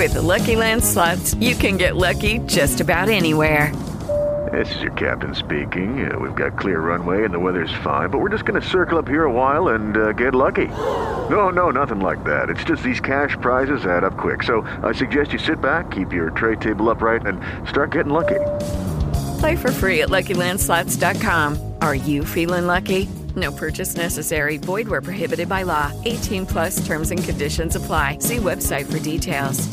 With the Lucky Land Slots, you can get lucky just about anywhere. This is your captain speaking. We've got clear runway and the weather's fine, but we're just going to circle up here a while and get lucky. No, nothing like that. It's just these cash prizes add up quick. So I suggest you sit back, keep your tray table upright, and start getting lucky. Play for free at LuckyLandSlots.com. Are you feeling lucky? No purchase necessary. Void where prohibited by law. 18 plus terms and conditions apply. See website for details.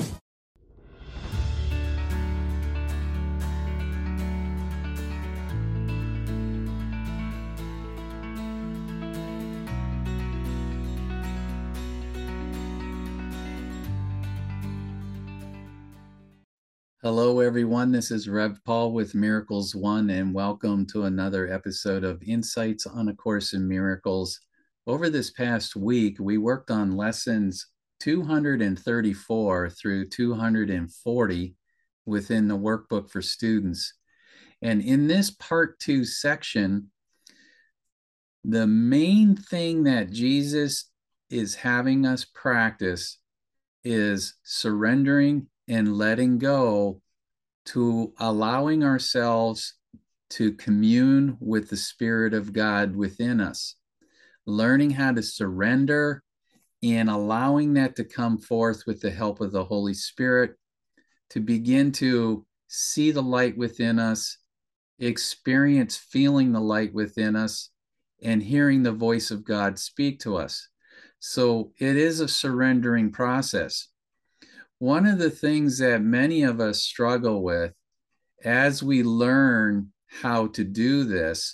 Hello, everyone. This is Rev Paul with Miracles One, and welcome to another episode of Insights on A Course in Miracles. Over this past week, we worked on lessons 234 through 240 within the workbook for students. And in this part 2 section, the main thing that Jesus is having us practice is surrendering and letting go, to allowing ourselves to commune with the Spirit of God within us, learning how to surrender and allowing that to come forth with the help of the Holy Spirit, to begin to see the light within us, experience feeling the light within us, and hearing the voice of God speak to us. So it is a surrendering process. One of the things that many of us struggle with as we learn how to do this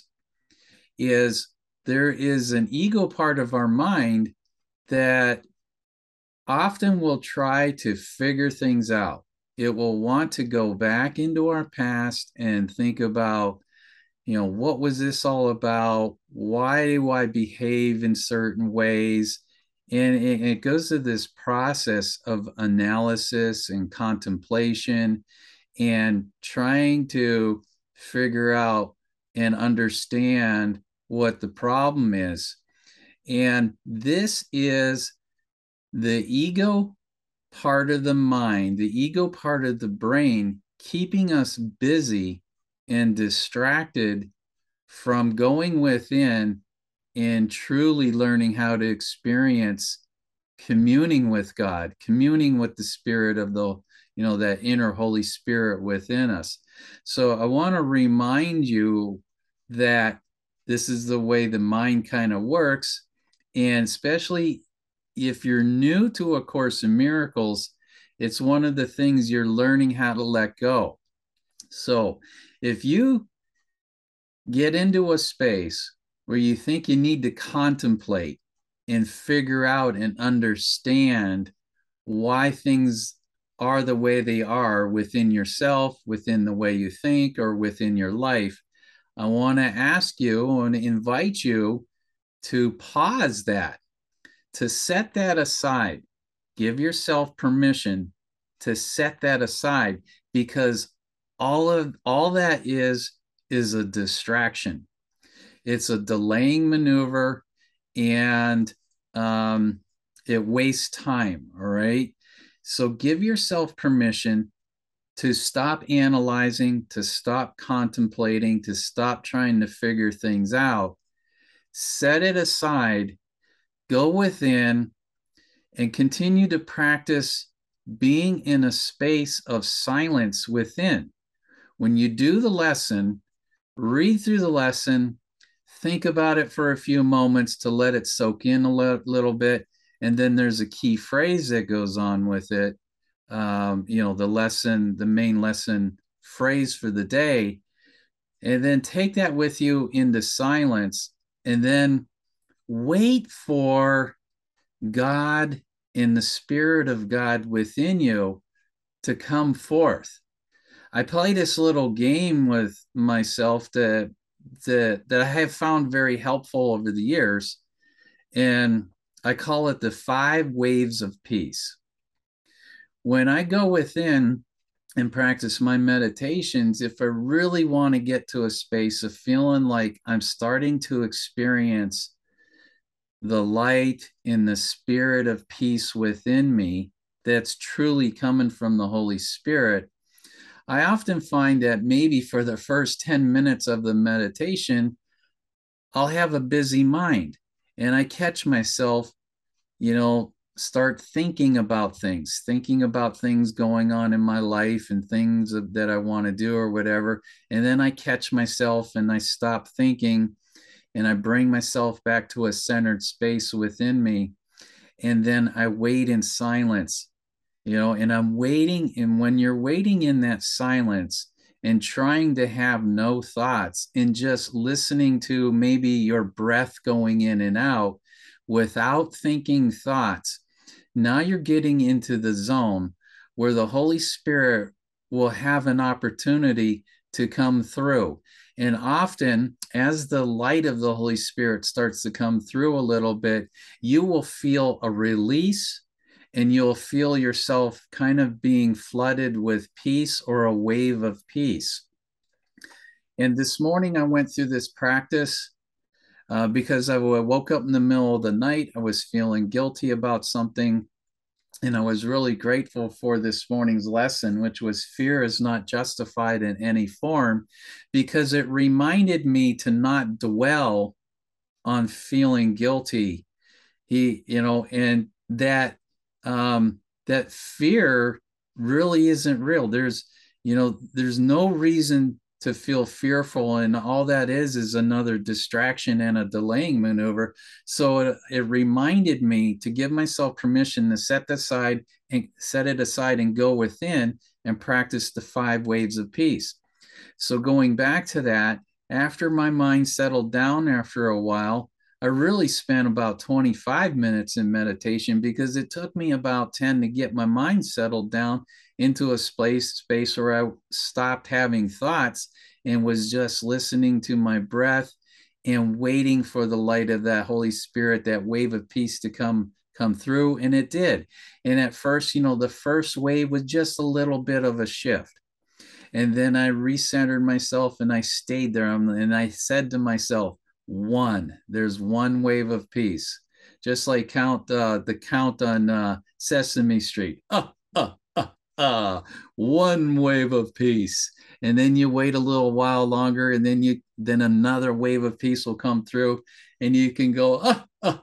is there is an ego part of our mind that often will try to figure things out. It will want to go back into our past and think about, what was this all about? Why do I behave in certain ways? And it goes to this process of analysis and contemplation and trying to figure out and understand what the problem is. And this is the ego part of the mind, the ego part of the brain, keeping us busy and distracted from going within and truly learning how to experience communing with God, communing with the Spirit of the, that inner Holy Spirit within us. So I want to remind you that this is the way the mind kind of works. And especially if you're new to A Course in Miracles, it's one of the things you're learning how to let go. So if you get into a space where you think you need to contemplate and figure out and understand why things are the way they are within yourself, within the way you think, or within your life, I want to ask you and invite you to pause that, to set that aside. Give yourself permission to set that aside, because all that is a distraction. It's a delaying maneuver, and it wastes time, all right? So give yourself permission to stop analyzing, to stop contemplating, to stop trying to figure things out. Set it aside, go within, and continue to practice being in a space of silence within. When you do the lesson, read through the lesson, think about it for a few moments to let it soak in a little bit. And then there's a key phrase that goes on with it. The main lesson phrase for the day. And then take that with you into silence, and then wait for God and the Spirit of God within you to come forth. I play this little game with myself that I have found very helpful over the years. And I call it the 5 waves of peace. When I go within and practice my meditations, if I really want to get to a space of feeling like I'm starting to experience the light and the spirit of peace within me, that's truly coming from the Holy Spirit, I often find that maybe for the first 10 minutes of the meditation, I'll have a busy mind and I catch myself, start thinking about things going on in my life and things that I want to do or whatever. And then I catch myself and I stop thinking and I bring myself back to a centered space within me. And then I wait in silence, and I'm waiting. And when you're waiting in that silence and trying to have no thoughts and just listening to maybe your breath going in and out without thinking thoughts, now you're getting into the zone where the Holy Spirit will have an opportunity to come through. And often, as the light of the Holy Spirit starts to come through a little bit, you will feel a release and you'll feel yourself kind of being flooded with peace or a wave of peace. And this morning, I went through this practice because I woke up in the middle of the night. I was feeling guilty about something. And I was really grateful for this morning's lesson, which was fear is not justified in any form, because it reminded me to not dwell on feeling guilty. And that that fear really isn't real. There's no reason to feel fearful, and all that is another distraction and a delaying maneuver. So it reminded me to give myself permission to set it aside and go within and practice the 5 waves of peace. So going back to that, after my mind settled down after a while, I really spent about 25 minutes in meditation because it took me about 10 to get my mind settled down into a space where I stopped having thoughts and was just listening to my breath and waiting for the light of that Holy Spirit, that wave of peace to come through. And it did. And at first, the first wave was just a little bit of a shift. And then I recentered myself and I stayed there. And I said to myself, there's one wave of peace. Just like the count on Sesame Street. One wave of peace. And then you wait a little while longer, and then another wave of peace will come through, and you can go,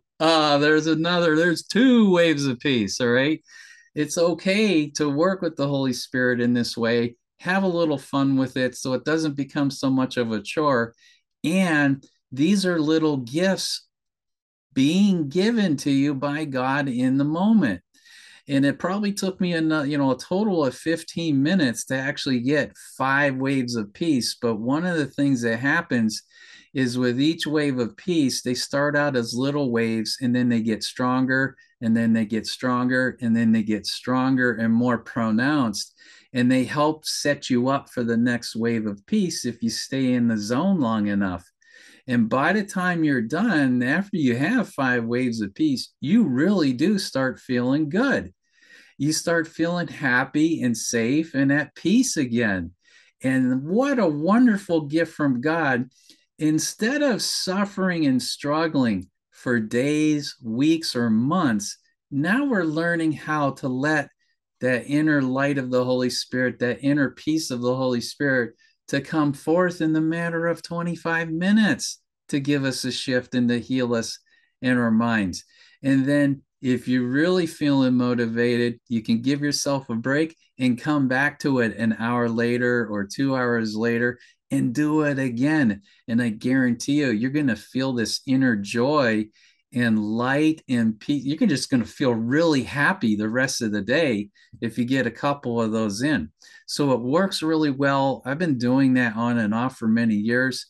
there's 2 waves of peace. All right. It's okay to work with the Holy Spirit in this way. Have a little fun with it so it doesn't become so much of a chore. And these are little gifts being given to you by God in the moment. And it probably took me a total of 15 minutes to actually get 5 waves of peace. But one of the things that happens is with each wave of peace, they start out as little waves, and then they get stronger, and then they get stronger, and then they get stronger and more pronounced. And they help set you up for the next wave of peace if you stay in the zone long enough. And by the time you're done, after you have 5 waves of peace, you really do start feeling good. You start feeling happy and safe and at peace again. And what a wonderful gift from God. Instead of suffering and struggling for days, weeks, or months, now we're learning how to let that inner light of the Holy Spirit, that inner peace of the Holy Spirit, to come forth in the matter of 25 minutes to give us a shift and to heal us in our minds. And then if you're really feeling motivated, you can give yourself a break and come back to it an hour later or 2 hours later and do it again. And I guarantee you're going to feel this inner joy and light and peace. You're just going to feel really happy the rest of the day if you get a couple of those in. So it works really well. I've been doing that on and off for many years.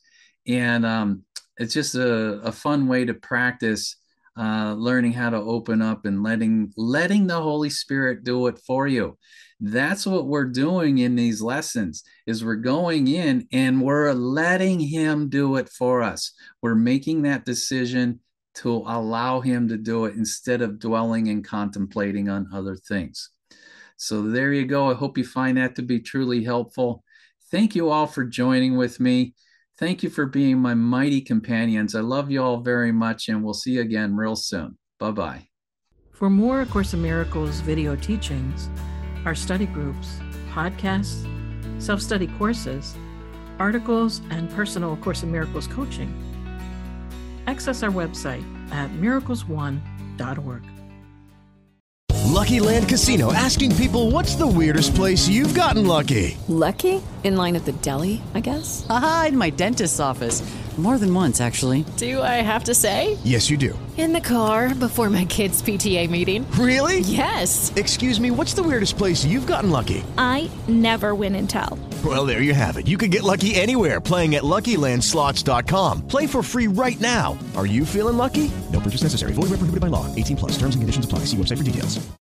And it's just a fun way to practice learning how to open up and letting the Holy Spirit do it for you. That's what we're doing in these lessons, is we're going in and we're letting him do it for us. We're making that decision to allow him to do it instead of dwelling and contemplating on other things. So there you go. I hope you find that to be truly helpful. Thank you all for joining with me. Thank you for being my mighty companions. I love you all very much, and we'll see you again real soon. Bye-bye. For more Course in Miracles video teachings, our study groups, podcasts, self-study courses, articles, and personal Course in Miracles coaching, access our website at miraclesone.org. Lucky Land Casino, asking people, what's the weirdest place you've gotten lucky? Lucky? In line at the deli, I guess? Aha, in my dentist's office. More than once, actually. Do I have to say? Yes, you do. In the car before my kids' PTA meeting. Really? Yes. Excuse me, what's the weirdest place you've gotten lucky? I never win and tell. Well, there you have it. You can get lucky anywhere, playing at LuckyLandSlots.com. Play for free right now. Are you feeling lucky? No purchase necessary. Void where prohibited by law. 18+. Terms and conditions apply. See website for details.